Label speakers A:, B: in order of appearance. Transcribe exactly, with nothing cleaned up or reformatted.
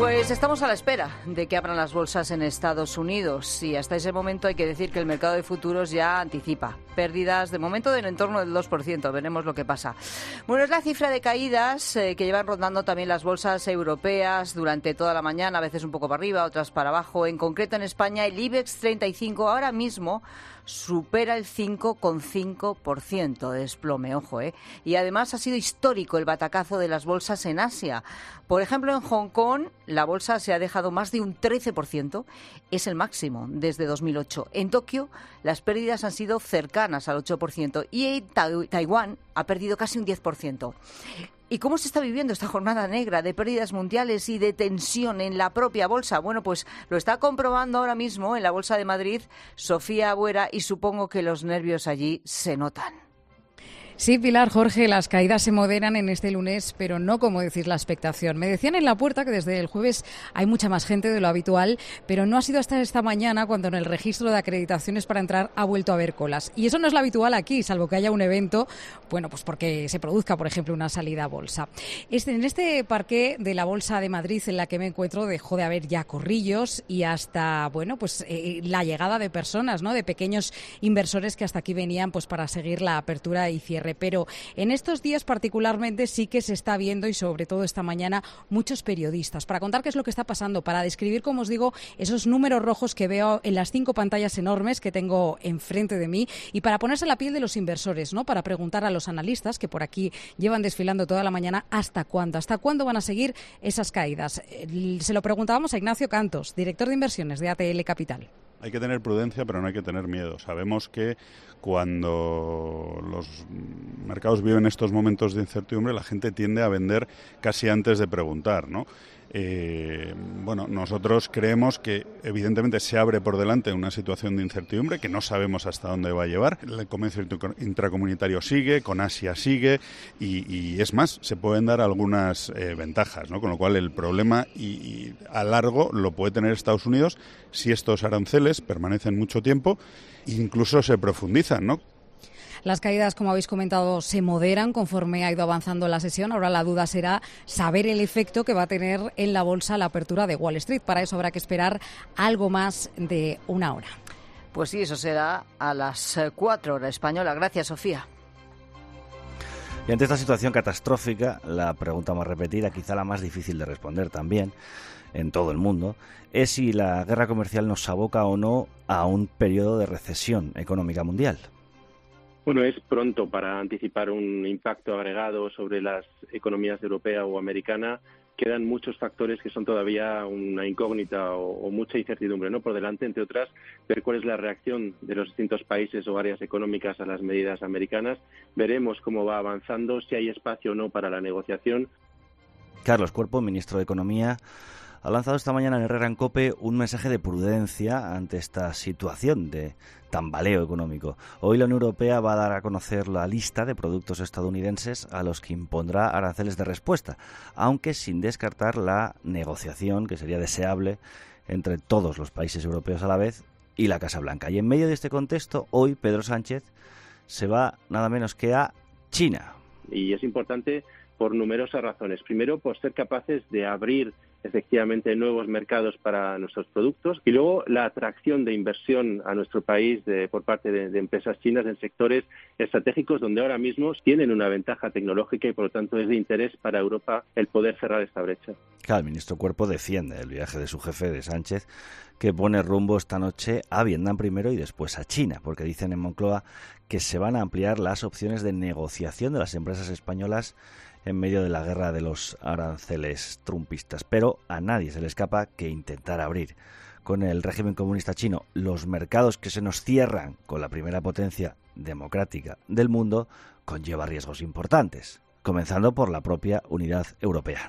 A: Pues estamos a la espera de que abran las bolsas en Estados Unidos y hasta ese momento hay que decir que el mercado de futuros ya anticipa pérdidas de momento del entorno del dos por ciento. Veremos lo que pasa. Bueno, es la cifra de caídas eh, que llevan rondando también las bolsas europeas durante toda la mañana, a veces un poco para arriba, otras para abajo. En concreto en España el IBEX treinta y cinco ahora mismo supera el cinco coma cinco por ciento de desplome, ojo, ¿eh? Y además ha sido histórico el batacazo de las bolsas en Asia. Por ejemplo, en Hong Kong la bolsa se ha dejado más de un trece por ciento, es el máximo desde dos mil ocho. En Tokio las pérdidas han sido cercanas al ocho por ciento y en Taiwán ha perdido casi un diez por ciento. ¿Y cómo se está viviendo esta jornada negra de pérdidas mundiales y de tensión en la propia bolsa? Bueno, pues lo está comprobando ahora mismo en la Bolsa de Madrid Sofía Buera y supongo que los nervios allí se notan.
B: Sí, Pilar, Jorge, las caídas se moderan en este lunes, pero no como decís la expectación. Me decían en la puerta que desde el jueves hay mucha más gente de lo habitual, pero no ha sido hasta esta mañana cuando en el registro de acreditaciones para entrar ha vuelto a haber colas. Y eso no es lo habitual aquí, salvo que haya un evento, bueno, pues porque se produzca, por ejemplo, una salida a bolsa. Este, en este parqué de la Bolsa de Madrid en la que me encuentro dejó de haber ya corrillos y hasta, bueno, pues eh, la llegada de personas, ¿no?, de pequeños inversores que hasta aquí venían pues para seguir la apertura y cierre. Pero en estos días particularmente sí que se está viendo, y sobre todo esta mañana, muchos periodistas para contar qué es lo que está pasando, para describir, como os digo, esos números rojos que veo en las cinco pantallas enormes que tengo enfrente de mí y para ponerse en la piel de los inversores, ¿no?, para preguntar a los analistas que por aquí llevan desfilando toda la mañana hasta cuándo, hasta cuándo van a seguir esas caídas. Se lo preguntábamos a Ignacio Cantos, director de inversiones de A T L Capital.
C: Hay que tener prudencia, pero no hay que tener miedo. Sabemos que cuando los mercados viven estos momentos de incertidumbre, la gente tiende a vender casi antes de preguntar, ¿no? Eh, bueno, nosotros creemos que evidentemente se abre por delante una situación de incertidumbre que no sabemos hasta dónde va a llevar. El comercio intracomunitario sigue, con Asia sigue y, y es más, se pueden dar algunas eh, ventajas, ¿no? Con lo cual el problema y, y a largo lo puede tener Estados Unidos si estos aranceles permanecen mucho tiempo e incluso se profundizan, ¿no?
B: Las caídas, como habéis comentado, se moderan conforme ha ido avanzando la sesión. Ahora la duda será saber el efecto que va a tener en la bolsa la apertura de Wall Street. Para eso habrá que esperar algo más de una hora.
A: Pues sí, eso será a las cuatro hora española. Gracias, Sofía.
D: Y ante esta situación catastrófica, la pregunta más repetida, quizá la más difícil de responder también en todo el mundo, es si la guerra comercial nos aboca o no a un periodo de recesión económica mundial.
E: Bueno, es pronto para anticipar un impacto agregado sobre las economías europea o americana. Quedan muchos factores que son todavía una incógnita o, o mucha incertidumbre, ¿no?, por delante, entre otras, ver cuál es la reacción de los distintos países o áreas económicas a las medidas americanas. Veremos cómo va avanzando, si hay espacio o no para la negociación.
D: Carlos Cuerpo, ministro de Economía, ha lanzado esta mañana en Herrera en COPE un mensaje de prudencia ante esta situación de tambaleo económico. Hoy la Unión Europea va a dar a conocer la lista de productos estadounidenses a los que impondrá aranceles de respuesta, aunque sin descartar la negociación, que sería deseable, entre todos los países europeos a la vez y la Casa Blanca. Y en medio de este contexto, hoy Pedro Sánchez se va nada menos que a China.
E: Y es importante por numerosas razones. Primero, por ser capaces de abrir efectivamente nuevos mercados para nuestros productos y luego la atracción de inversión a nuestro país de, por parte de, de empresas chinas en sectores estratégicos donde ahora mismo tienen una ventaja tecnológica y por lo tanto es de interés para Europa el poder cerrar esta brecha.
D: Claro, el ministro Cuerpo defiende el viaje de su jefe, de Sánchez, que pone rumbo esta noche a Vietnam primero y después a China, porque dicen en Moncloa que se van a ampliar las opciones de negociación de las empresas españolas en medio de la guerra de los aranceles trumpistas. Pero a nadie se le escapa que intentar abrir con el régimen comunista chino los mercados que se nos cierran con la primera potencia democrática del mundo conlleva riesgos importantes, comenzando por la propia unidad europea.